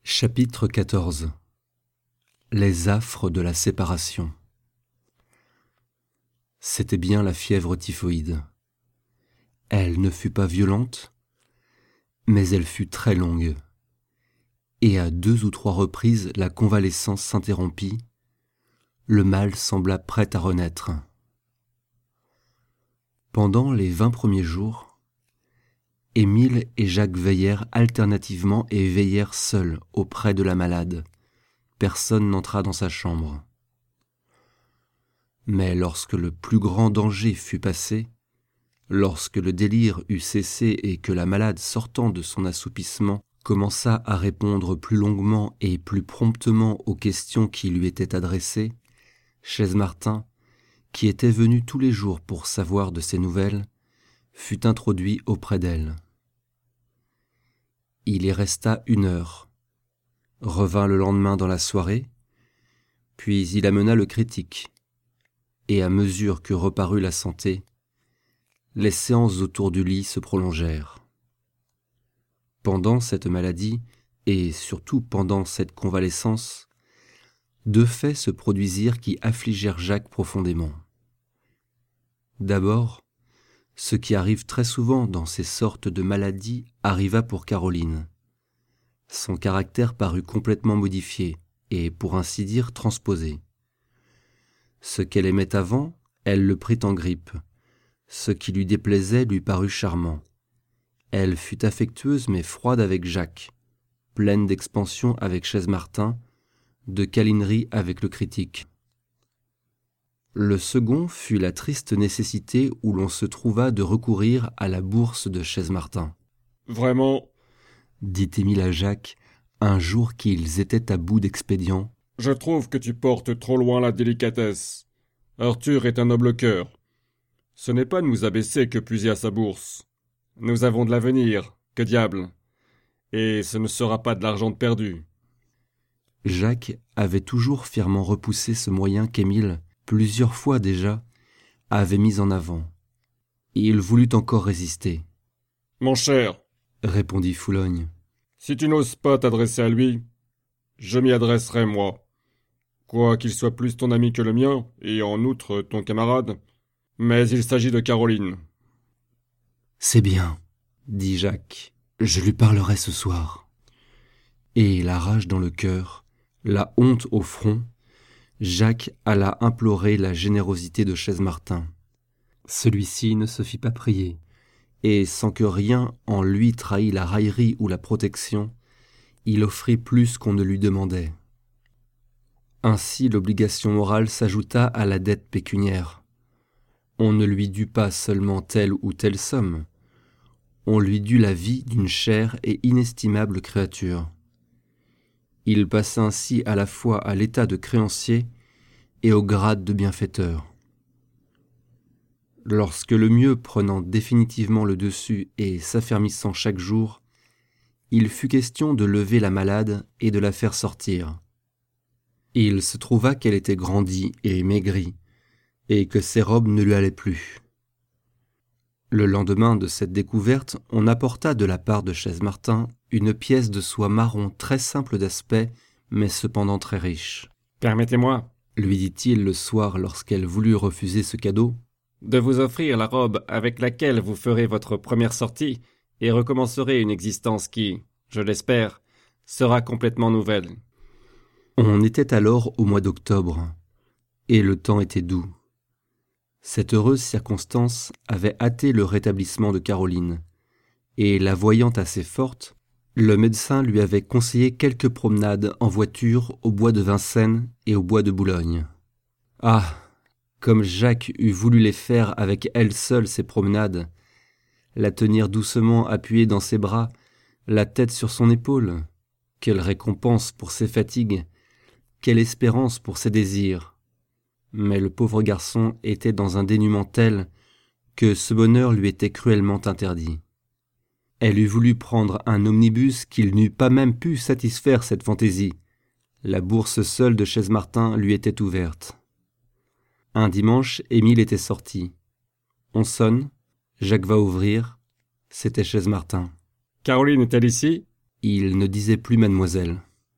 Chapitre 14. Les affres de la séparation. C'était bien la fièvre typhoïde. Elle ne fut pas violente, mais elle fut très longue, et à 2 ou 3 reprises la convalescence s'interrompit, le mal sembla prêt à renaître. Pendant les 20 premiers jours, Émile et Jacques veillèrent alternativement et veillèrent seuls auprès de la malade. Personne n'entra dans sa chambre. Mais lorsque le plus grand danger fut passé, lorsque le délire eut cessé et que la malade, sortant de son assoupissement, commença à répondre plus longuement et plus promptement aux questions qui lui étaient adressées, Chaisemartin, qui était venu tous les jours pour savoir de ses nouvelles, fut introduit auprès d'elle. Il y resta 1 heure, revint le lendemain dans la soirée, puis il amena le critique, et à mesure que reparut la santé, les séances autour du lit se prolongèrent. Pendant cette maladie, et surtout pendant cette convalescence, 2 faits se produisirent qui affligèrent Jacques profondément. D'abord, ce qui arrive très souvent dans ces sortes de maladies arriva pour Caroline. Son caractère parut complètement modifié et, pour ainsi dire, transposé. Ce qu'elle aimait avant, elle le prit en grippe. Ce qui lui déplaisait lui parut charmant. Elle fut affectueuse mais froide avec Jacques, pleine d'expansion avec Chaisemartin, de câlinerie avec le critique. Le second fut la triste nécessité où l'on se trouva de recourir à la bourse de Chaisemartin. « Vraiment, dit Émile à Jacques, un jour qu'ils étaient à bout d'expédients, je trouve que tu portes trop loin la délicatesse. Arthur est un noble cœur. Ce n'est pas nous abaisser que puiser à sa bourse. Nous avons de l'avenir, que diable. Et ce ne sera pas de l'argent de perdu. » Jacques avait toujours fièrement repoussé ce moyen qu'Émile, plusieurs fois déjà, avait mis en avant. Et il voulut encore résister. « Mon cher, Répondit Foulogne. si tu n'oses pas t'adresser à lui, je m'y adresserai moi. Quoiqu'il soit plus ton ami que le mien, et en outre ton camarade, mais il s'agit de Caroline. » « C'est bien, dit Jacques, je lui parlerai ce soir. » Et la rage dans le cœur, la honte au front, Jacques alla implorer la générosité de Chaisemartin. Celui-ci ne se fit pas prier, et sans que rien en lui trahît la raillerie ou la protection, il offrit plus qu'on ne lui demandait. Ainsi l'obligation morale s'ajouta à la dette pécuniaire. On ne lui dut pas seulement telle ou telle somme, on lui dut la vie d'une chère et inestimable créature. Il passa ainsi à la fois à l'état de créancier et au grade de bienfaiteur. Lorsque le mieux prenant définitivement le dessus et s'affermissant chaque jour, il fut question de lever la malade et de la faire sortir. Il se trouva qu'elle était grandie et maigrie, et que ses robes ne lui allaient plus. Le lendemain de cette découverte, on apporta de la part de Chaisemartin une pièce de soie marron très simple d'aspect, mais cependant très riche. « Permettez-moi, Lui dit-il le soir lorsqu'elle voulut refuser ce cadeau, de vous offrir la robe avec laquelle vous ferez votre première sortie et recommencerez une existence qui, je l'espère, sera complètement nouvelle. » On était alors au mois d'octobre, et le temps était doux. Cette heureuse circonstance avait hâté le rétablissement de Caroline, et la voyant assez forte, le médecin lui avait conseillé quelques promenades en voiture au bois de Vincennes et au bois de Boulogne. Ah, comme Jacques eût voulu les faire avec elle seule ces promenades, la tenir doucement appuyée dans ses bras, la tête sur son épaule. Quelle récompense pour ses fatigues, quelle espérance pour ses désirs. Mais le pauvre garçon était dans un dénuement tel que ce bonheur lui était cruellement interdit. Elle eût voulu prendre un omnibus qu'il n'eût pas même pu satisfaire cette fantaisie. La bourse seule de Chaisemartin lui était ouverte. Un dimanche, Émile était sorti. On sonne, Jacques va ouvrir, c'était Chaisemartin. « Caroline est-elle ici ?» Il ne disait plus mademoiselle.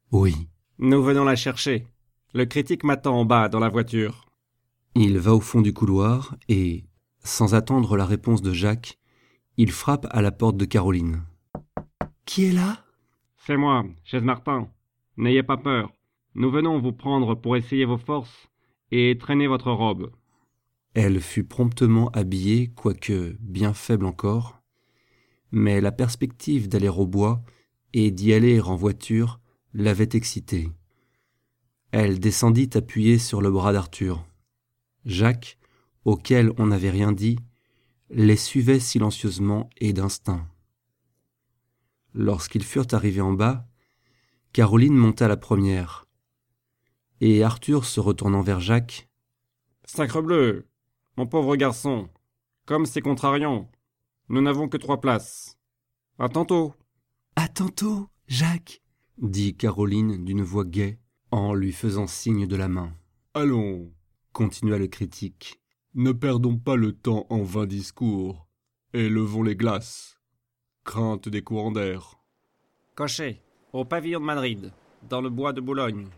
Oui. Nous venons la chercher. Le critique m'attend en bas, dans la voiture. Il va au fond du couloir et, sans attendre la réponse de Jacques, il frappe à la porte de Caroline. Qui est là ? C'est moi, chaise Martin. N'ayez pas peur. Nous venons vous prendre pour essayer vos forces et traîner votre robe. Elle fut promptement habillée, quoique bien faible encore, mais la perspective d'aller au bois et d'y aller en voiture l'avait excitée. Elle descendit appuyée sur le bras d'Arthur. Jacques, auquel on n'avait rien dit, les suivait silencieusement et d'instinct. Lorsqu'ils furent arrivés en bas, Caroline monta la première, et Arthur se retournant vers Jacques. « Sacrebleu, mon pauvre garçon, comme c'est contrariant, nous n'avons que 3 places. À tantôt. »« À tantôt, Jacques, » dit Caroline d'une voix gaie, en lui faisant signe de la main. « Allons, » continua le critique. « Ne perdons pas le temps en vains discours, et levons les glaces. Crainte des courants d'air. » Cocher, au pavillon de Madrid, dans le bois de Boulogne.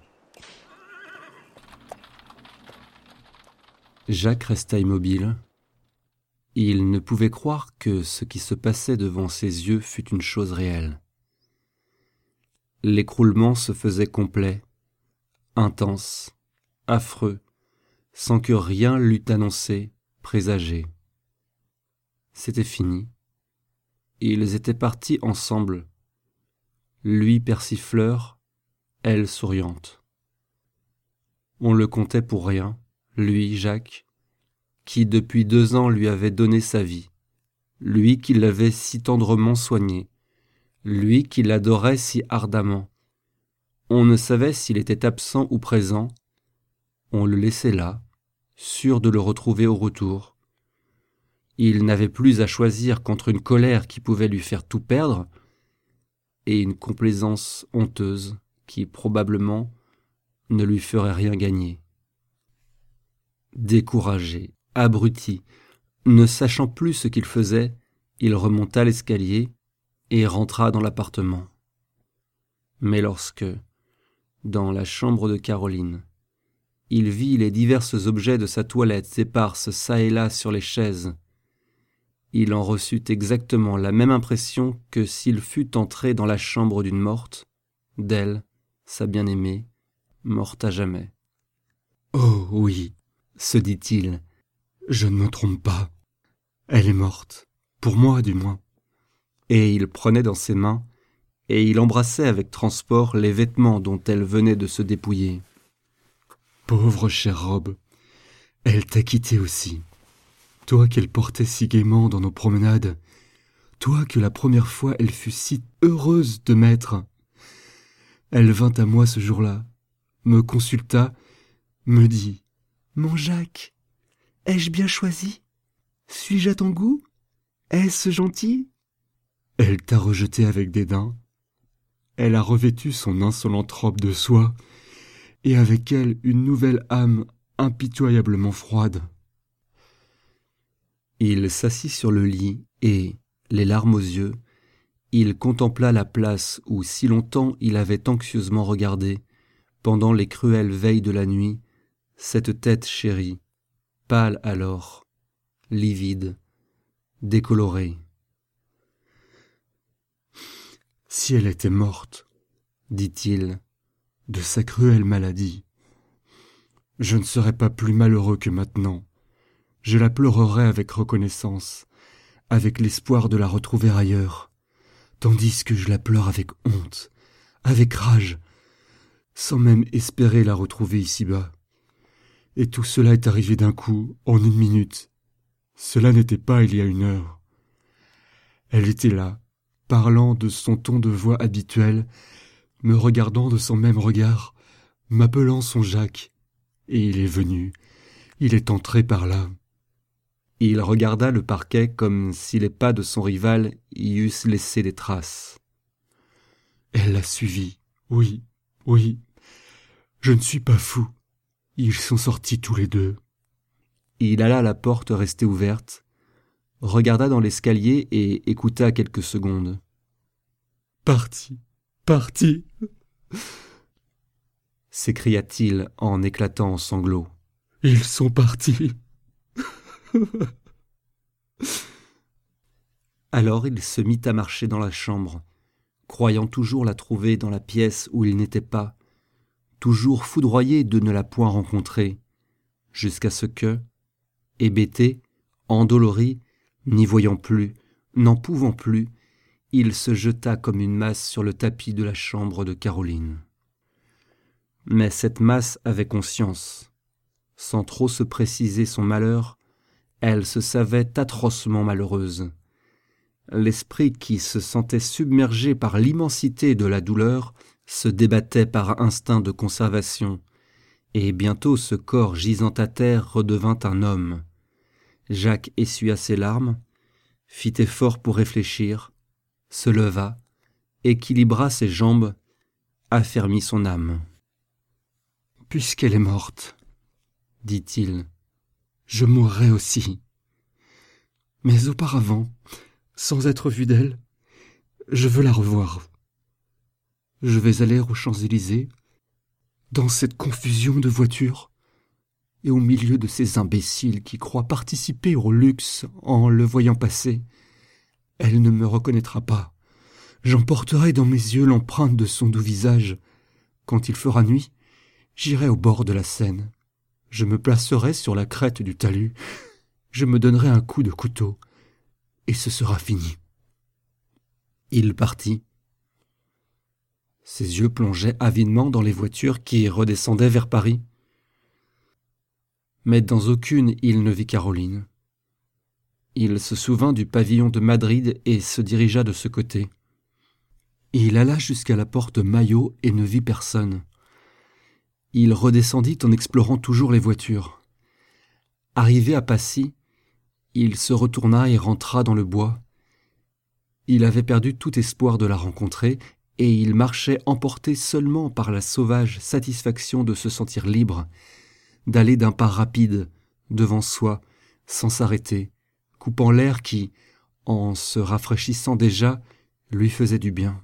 Jacques resta immobile. Il ne pouvait croire que ce qui se passait devant ses yeux fût une chose réelle. L'écroulement se faisait complet, intense, affreux, sans que rien l'eût annoncé, présagé. C'était fini. Ils étaient partis ensemble, lui persifleur, elle souriante. On le comptait pour rien, lui, Jacques, qui depuis 2 ans lui avait donné sa vie, lui qui l'avait si tendrement soigné, lui qui l'adorait si ardemment. On ne savait s'il était absent ou présent, on le laissait là, sûr de le retrouver au retour. Il n'avait plus à choisir qu'entre une colère qui pouvait lui faire tout perdre et une complaisance honteuse qui, probablement, ne lui ferait rien gagner. Découragé, abruti, ne sachant plus ce qu'il faisait, il remonta l'escalier et rentra dans l'appartement. Mais lorsque, dans la chambre de Caroline, il vit les divers objets de sa toilette éparses çà et là sur les chaises, il en reçut exactement la même impression que s'il fût entré dans la chambre d'une morte, d'elle, sa bien-aimée, morte à jamais. « Oh oui, se dit-il, je ne me trompe pas. Elle est morte, pour moi du moins. » Et il prenait dans ses mains, et il embrassait avec transport les vêtements dont elle venait de se dépouiller. « Pauvre chère robe, elle t'a quitté aussi. Toi qu'elle portait si gaiement dans nos promenades, toi que la première fois elle fut si heureuse de mettre. Elle vint à moi ce jour-là, me consulta, me dit « Mon Jacques, ai-je bien choisi? Suis-je à ton goût? Est-ce gentil ?» Elle t'a rejeté avec dédain. Elle a revêtu son insolente robe de soie, et avec elle une nouvelle âme impitoyablement froide. Il s'assit sur le lit et, les larmes aux yeux, il contempla la place où si longtemps il avait anxieusement regardé, pendant les cruelles veilles de la nuit, cette tête chérie, pâle alors, livide, décolorée. « Si elle était morte, dit-il, de sa cruelle maladie, je ne serais pas plus malheureux que maintenant. Je la pleurerais avec reconnaissance, avec l'espoir de la retrouver ailleurs, tandis que je la pleure avec honte, avec rage, sans même espérer la retrouver ici-bas. Et tout cela est arrivé d'un coup, en 1 minute. Cela n'était pas il y a 1 heure. Elle était là, parlant de son ton de voix habituel, me regardant de son même regard, m'appelant son Jacques, et il est venu, il est entré par là. » Il regarda le parquet comme si les pas de son rival y eussent laissé des traces. Elle l'a suivi, oui, oui. Je ne suis pas fou. Ils sont sortis tous les 2. Il alla à la porte restée ouverte, regarda dans l'escalier et écouta quelques secondes. Parti, parti. s'écria-t-il en éclatant en sanglots. « Ils sont partis !» Alors il se mit à marcher dans la chambre, croyant toujours la trouver dans la pièce où il n'était pas, toujours foudroyé de ne la point rencontrer, jusqu'à ce que, hébété, endolori, n'y voyant plus, n'en pouvant plus, il se jeta comme une masse sur le tapis de la chambre de Caroline. Mais cette masse avait conscience. Sans trop se préciser son malheur, elle se savait atrocement malheureuse. L'esprit qui se sentait submergé par l'immensité de la douleur se débattait par instinct de conservation, et bientôt ce corps gisant à terre redevint un homme. Jacques essuya ses larmes, fit effort pour réfléchir, se leva, équilibra ses jambes, affermit son âme. « Puisqu'elle est morte, dit-il, je mourrai aussi. Mais auparavant, sans être vu d'elle, je veux la revoir. Je vais aller aux Champs-Élysées, dans cette confusion de voitures, et au milieu de ces imbéciles qui croient participer au luxe en le voyant passer. Elle ne me reconnaîtra pas. J'emporterai dans mes yeux l'empreinte de son doux visage. Quand il fera nuit, j'irai au bord de la Seine. Je me placerai sur la crête du talus. Je me donnerai un coup de couteau, et ce sera fini. » Il partit. Ses yeux plongeaient avidement dans les voitures qui redescendaient vers Paris. Mais dans aucune il ne vit Caroline. Il se souvint du pavillon de Madrid et se dirigea de ce côté. Il alla jusqu'à la porte Maillot et ne vit personne. Il redescendit en explorant toujours les voitures. Arrivé à Passy, il se retourna et rentra dans le bois. Il avait perdu tout espoir de la rencontrer, et il marchait emporté seulement par la sauvage satisfaction de se sentir libre, d'aller d'un pas rapide, devant soi, sans s'arrêter, coupant l'air qui, en se rafraîchissant déjà, lui faisait du bien.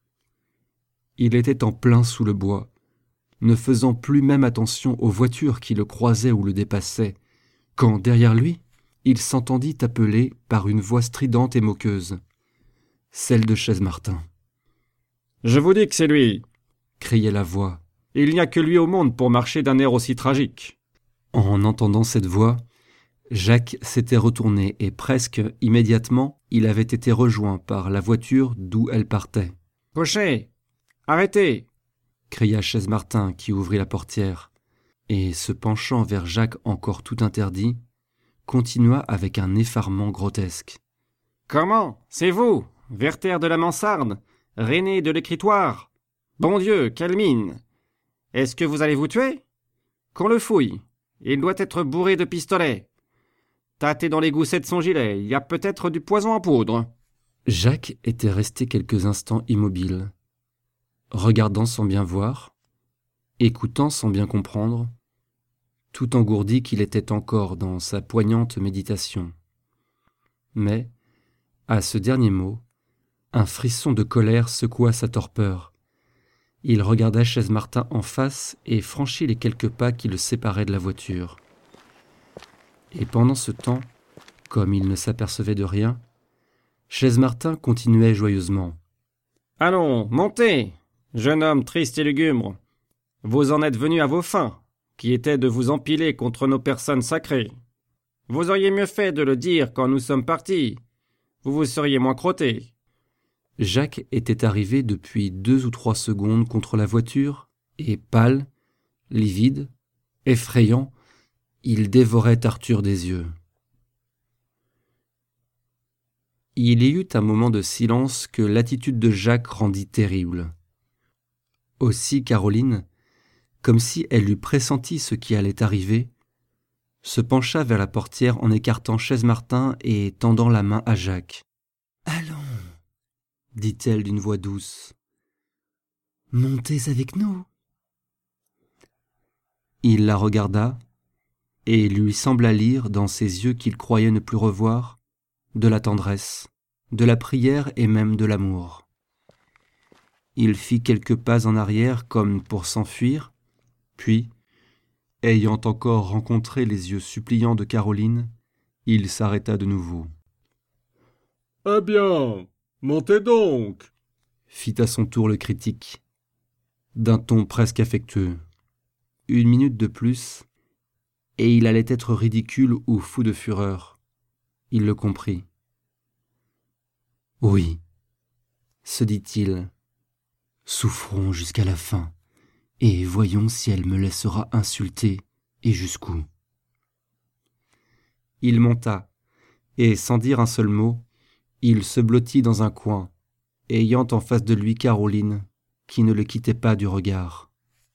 Il était en plein sous le bois, ne faisant plus même attention aux voitures qui le croisaient ou le dépassaient, quand, derrière lui, il s'entendit appeler par une voix stridente et moqueuse, celle de Chesmartin. « Je vous dis que c'est lui !» criait la voix. « Il n'y a que lui au monde pour marcher d'un air aussi tragique. » En entendant cette voix, Jacques s'était retourné et presque immédiatement, il avait été rejoint par la voiture d'où elle partait. « Cocher ! Arrêtez !» cria Chesmartin qui ouvrit la portière, et se penchant vers Jacques encore tout interdit, continua avec un effarement grotesque. « Comment ? C'est vous, Werther de la Mansarde, René de l'Écritoire ? Bon Dieu, quelle mine ! Est-ce que vous allez vous tuer ? Qu'on le fouille. Il doit être bourré de pistolets. Tâtez dans les goussets de son gilet, il y a peut-être du poison en poudre. » Jacques était resté quelques instants immobile, regardant sans bien voir, écoutant sans bien comprendre, tout engourdi qu'il était encore dans sa poignante méditation. Mais, à ce dernier mot, un frisson de colère secoua sa torpeur. Il regarda Chesmartin en face et franchit les quelques pas qui le séparaient de la voiture. Et pendant ce temps, comme il ne s'apercevait de rien, Chesmartin continuait joyeusement. « Allons, montez, jeune homme triste et lugubre. Vous en êtes venu à vos fins, qui étaient de vous empiler contre nos personnes sacrées. Vous auriez mieux fait de le dire quand nous sommes partis. Vous vous seriez moins crotté. » Jacques était arrivé depuis 2 ou 3 secondes contre la voiture, et pâle, livide, effrayant, il dévorait Arthur des yeux. Il y eut un moment de silence que l'attitude de Jacques rendit terrible. Aussi Caroline, comme si elle eût pressenti ce qui allait arriver, se pencha vers la portière en écartant Chesmartin et tendant la main à Jacques. « Allons !» dit-elle d'une voix douce. « Montez avec nous !» Il la regarda, et il lui sembla lire dans ses yeux qu'il croyait ne plus revoir de la tendresse, de la prière et même de l'amour. Il fit quelques pas en arrière comme pour s'enfuir, Puis, ayant encore rencontré les yeux suppliants de Caroline, il s'arrêta de nouveau. « Eh bien, montez donc !» fit à son tour le critique, d'un ton presque affectueux. 1 minute de plus, et il allait être ridicule ou fou de fureur. Il le comprit. « Oui, se dit-il, souffrons jusqu'à la fin, et voyons si elle me laissera insulter, et jusqu'où. » Il monta, et sans dire un seul mot, il se blottit dans un coin, ayant en face de lui Caroline, qui ne le quittait pas du regard.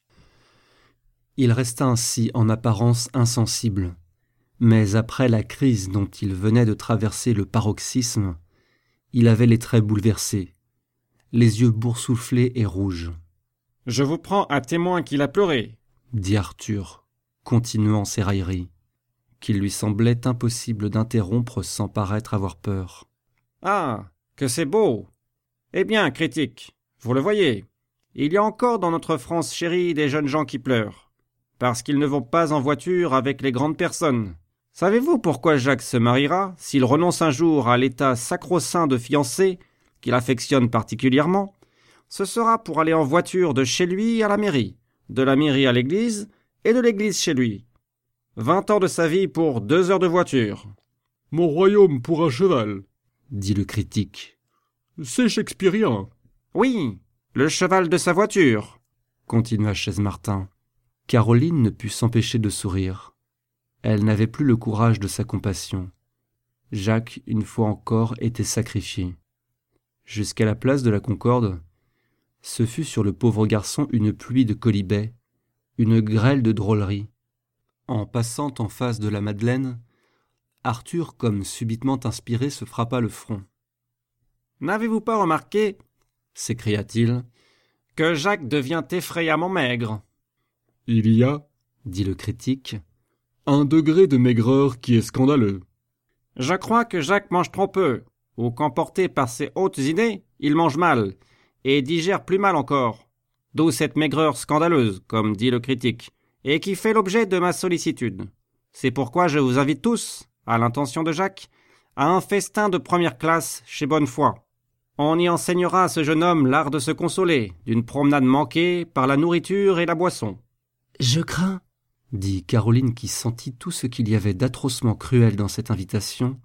Il resta ainsi en apparence insensible, mais après la crise dont il venait de traverser le paroxysme, il avait les traits bouleversés, les yeux boursouflés et rouges. « Je vous prends à témoin qu'il a pleuré, » dit Arthur, continuant ses railleries, qu'il lui semblait impossible d'interrompre sans paraître avoir peur. « Ah, que c'est beau ! Eh bien, critique, vous le voyez, il y a encore dans notre France chérie des jeunes gens qui pleurent, parce qu'ils ne vont pas en voiture avec les grandes personnes. Savez-vous pourquoi Jacques se mariera s'il renonce un jour à l'état sacro-saint de fiancé qu'il affectionne particulièrement? Ce sera pour aller en voiture de chez lui à la mairie, de la mairie à l'église et de l'église chez lui. 20 ans de sa vie pour 2 heures de voiture. »« Mon royaume pour un cheval, » dit le critique. « C'est shakespearien. »« Oui, le cheval de sa voiture, » continua Chaisemartin. Caroline ne put s'empêcher de sourire. Elle n'avait plus le courage de sa compassion. Jacques, une fois encore, était sacrifié. Jusqu'à la place de la Concorde, ce fut sur le pauvre garçon une pluie de quolibets, une grêle de drôleries. En passant en face de la Madeleine, Arthur, comme subitement inspiré, se frappa le front. « N'avez-vous pas remarqué, » s'écria-t-il, « que Jacques devient effrayamment maigre ?» Il y a, dit le critique, un degré de maigreur qui est scandaleux. « Je crois que Jacques mange trop peu, ou qu'emporté par ses hautes idées, il mange mal, et digère plus mal encore. D'où cette maigreur scandaleuse, comme dit le critique, et qui fait l'objet de ma sollicitude. C'est pourquoi je vous invite tous, à l'intention de Jacques, à un festin de première classe chez Bonnefoy. On y enseignera à ce jeune homme l'art de se consoler d'une promenade manquée par la nourriture et la boisson. »« Je crains, dit Caroline qui sentit tout ce qu'il y avait d'atrocement cruel dans cette invitation,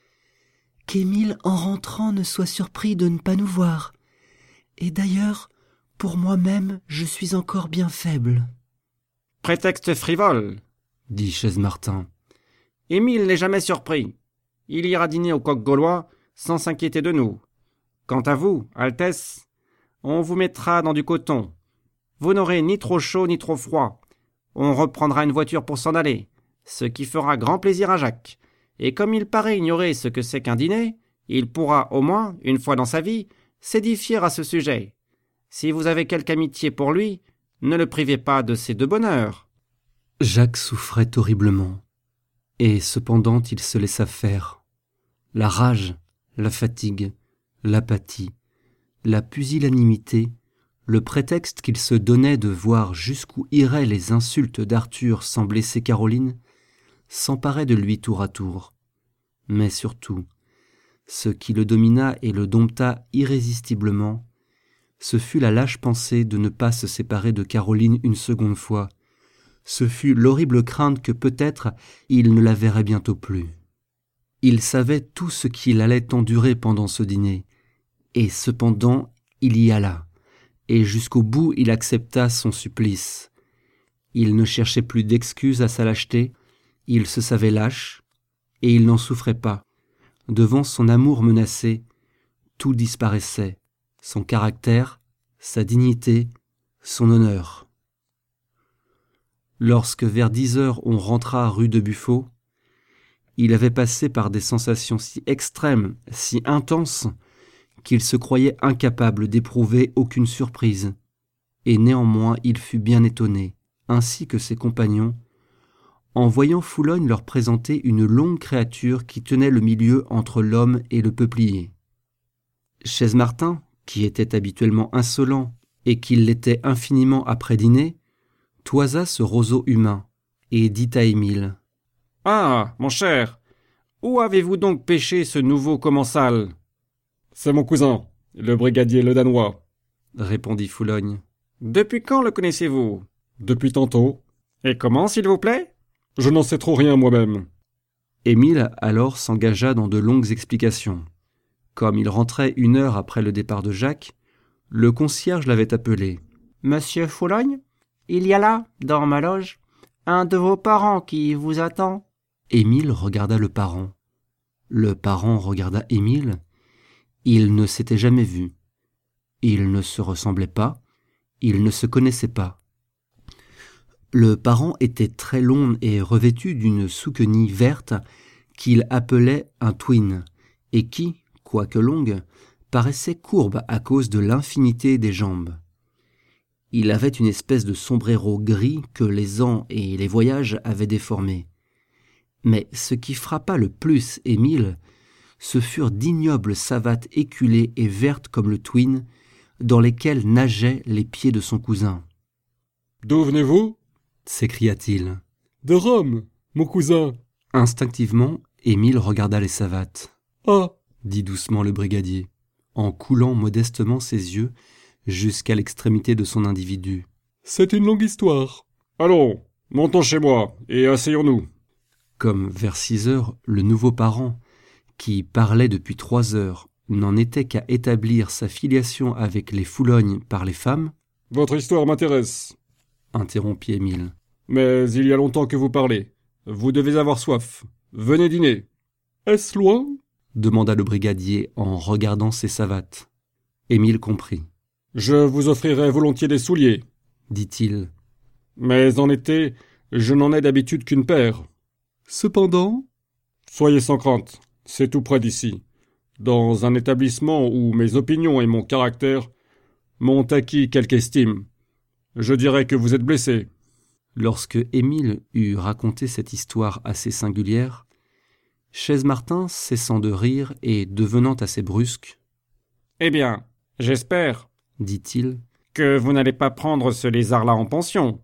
qu'Émile, en rentrant, ne soit surpris de ne pas nous voir. Et d'ailleurs, pour moi-même, je suis encore bien faible. »« Prétexte frivole, » dit Chaisemartin. « Émile n'est jamais surpris. Il ira dîner au coq gaulois sans s'inquiéter de nous. Quant à vous, Altesse, on vous mettra dans du coton. Vous n'aurez ni trop chaud ni trop froid. On reprendra une voiture pour s'en aller, ce qui fera grand plaisir à Jacques. Et comme il paraît ignorer ce que c'est qu'un dîner, il pourra, au moins, une fois dans sa vie, s'édifier à ce sujet. Si vous avez quelque amitié pour lui, ne le privez pas de ces 2 bonheurs. » Jacques souffrait horriblement, et cependant il se laissa faire. La rage, la fatigue, l'apathie, la pusillanimité, le prétexte qu'il se donnait de voir jusqu'où iraient les insultes d'Arthur sans blesser Caroline, s'emparaient de lui tour à tour. Mais surtout, ce qui le domina et le dompta irrésistiblement, ce fut la lâche pensée de ne pas se séparer de Caroline une seconde fois. Ce fut l'horrible crainte que peut-être il ne la verrait bientôt plus. Il savait tout ce qu'il allait endurer pendant ce dîner, et cependant il y alla, et jusqu'au bout il accepta son supplice. Il ne cherchait plus d'excuses à sa lâcheté, il se savait lâche, et il n'en souffrait pas. Devant son amour menacé, tout disparaissait, son caractère, sa dignité, son honneur. Lorsque vers 10 heures on rentra rue de Buffo, il avait passé par des sensations si extrêmes, si intenses, qu'il se croyait incapable d'éprouver aucune surprise, et néanmoins il fut bien étonné, ainsi que ses compagnons, en voyant Foulogne leur présenter une longue créature qui tenait le milieu entre l'homme et le peuplier. Chaisemartin, qui était habituellement insolent et qui l'était infiniment après dîner, toisa ce roseau humain et dit à Émile : « Ah, mon cher, où avez-vous donc pêché ce nouveau commensal ?»« C'est mon cousin, le brigadier Le Danois, » répondit Foulogne. « Depuis quand le connaissez-vous ?»« Depuis tantôt. »« Et comment, s'il vous plaît ?»« Je n'en sais trop rien moi-même. » Émile alors s'engagea dans de longues explications. Comme il rentrait 1 heure après le départ de Jacques, le concierge l'avait appelé. « Monsieur Foulogne, il y a là, dans ma loge, un de vos parents qui vous attend. » Émile regarda le parent. Le parent regarda Émile. Ils ne s'étaient jamais vus. Ils ne se ressemblaient pas. Ils ne se connaissaient pas. Le parent était très long et revêtu d'une souquenille verte qu'il appelait un twin et qui, quoique longue, paraissait courbe à cause de l'infinité des jambes. Il avait une espèce de sombrero gris que les ans et les voyages avaient déformé. Mais ce qui frappa le plus Émile, ce furent d'ignobles savates éculées et vertes comme le twin, dans lesquelles nageaient les pieds de son cousin. « D'où venez-vous » s'écria-t-il. « De Rome, mon cousin. » Instinctivement, Émile regarda les savates. « Ah » dit doucement le brigadier, en coulant modestement ses yeux jusqu'à l'extrémité de son individu. « C'est une longue histoire. »« Allons, montons chez moi et asseyons-nous. » Comme vers 6 heures, le nouveau parent, qui parlait depuis 3 heures, n'en était qu'à établir sa filiation avec les Foulognes par les femmes. « Votre histoire m'intéresse, » interrompit Émile. « Mais il y a longtemps que vous parlez. Vous devez avoir soif. Venez dîner. »« Est-ce loin ?» demanda le brigadier en regardant ses savates. Émile comprit. « Je vous offrirai volontiers des souliers, » dit-il. « Mais en été, je n'en ai d'habitude qu'une paire. »« Cependant, Soyez sans crainte, c'est tout près d'ici, dans un établissement où mes opinions et mon caractère m'ont acquis quelque estime. Je dirais que vous êtes blessé. » Lorsque Émile eut raconté cette histoire assez singulière, Chaise-Martin, cessant de rire et devenant assez brusque, « Eh bien, j'espère, » dit-il, « que vous n'allez pas prendre ce lézard-là en pension.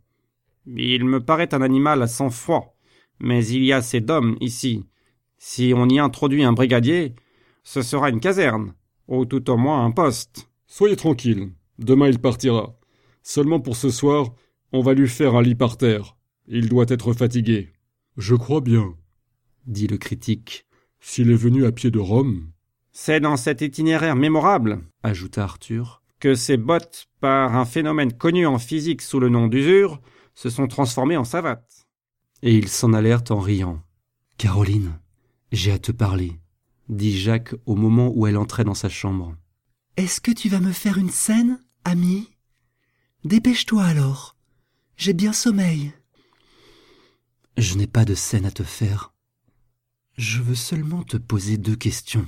Il me paraît un animal à sang-froid, mais il y a assez d'hommes ici. Si on y introduit un brigadier, ce sera une caserne, ou tout au moins un poste. »« Soyez tranquille, demain il partira. Seulement pour ce soir, on va lui faire un lit par terre. Il doit être fatigué. »« je crois bien, dit le critique. s'il est venu à pied de Rome. » C'est dans cet itinéraire mémorable, Ajouta Arthur, que ses bottes, par un phénomène connu en physique sous le nom d'usure, se sont transformées en savates. et ils s'en allèrent en riant. « Caroline, j'ai à te parler, » dit Jacques au moment où elle entrait dans sa chambre. « Est-ce que tu vas me faire une scène, ami ? Dépêche-toi alors. J'ai bien sommeil. » « Je n'ai pas de scène à te faire. Je veux seulement te poser 2 questions.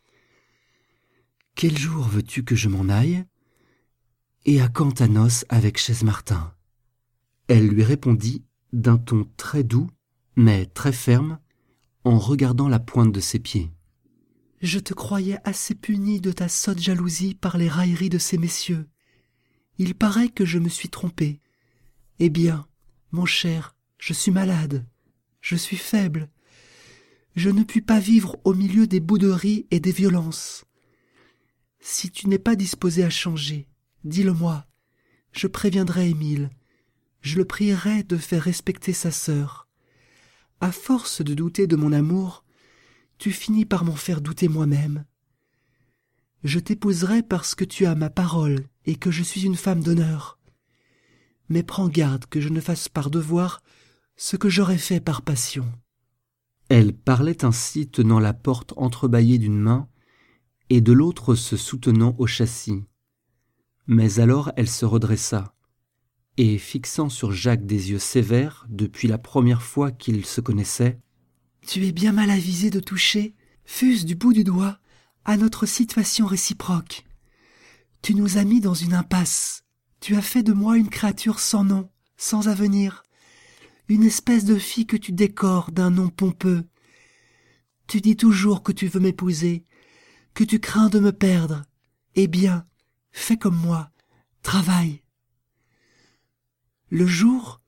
Quel jour veux-tu que je m'en aille ? Et à quand ta noce avec Chaise-Martin ?» Elle lui répondit d'un ton très doux, mais très ferme, en regardant la pointe de ses pieds. « Je te croyais assez puni de ta sotte jalousie par les railleries de ces messieurs. Il paraît que je me suis trompée. Eh bien, mon cher, je suis malade, je suis faible. Je ne puis pas vivre au milieu des bouderies et des violences. Si tu n'es pas disposé à changer, dis-le-moi. Je préviendrai Émile. Je le prierai de faire respecter sa sœur. À force de douter de mon amour, tu finis par m'en faire douter moi-même. Je t'épouserai parce que tu as ma parole et que je suis une femme d'honneur. Mais prends garde que je ne fasse par devoir ce que j'aurais fait par passion. » Elle parlait ainsi tenant la porte entrebâillée d'une main et de l'autre se soutenant au châssis. Mais alors elle se redressa, et fixant sur Jacques des yeux sévères depuis la première fois qu'ils se connaissaient, « Tu es bien mal avisé de toucher, fût-ce du bout du doigt, à notre situation réciproque. Tu nous as mis dans une impasse. Tu as fait de moi une créature sans nom, sans avenir, une espèce de fille que tu décores d'un nom pompeux. Tu dis toujours que tu veux m'épouser, que tu crains de me perdre. Eh bien, fais comme moi, travaille. Le jour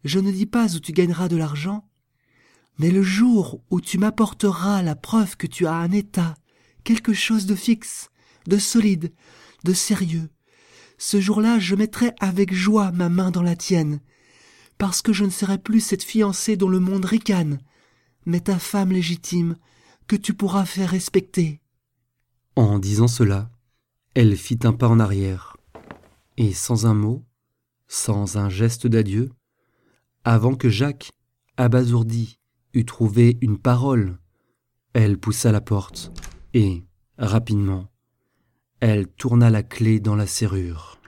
je ne dis pas où tu gagneras de l'argent, mais le jour où tu m'apporteras la preuve que tu as un état, quelque chose de fixe, de solide, de sérieux, ce jour-là je mettrai avec joie ma main dans la tienne, parce que je ne serai plus cette fiancée dont le monde ricane, mais ta femme légitime que tu pourras faire respecter. » En disant cela, elle fit un pas en arrière, et sans un mot, sans un geste d'adieu, avant que Jacques, abasourdi, eût trouvé une parole, elle poussa la porte, et, rapidement, elle tourna la clé dans la serrure.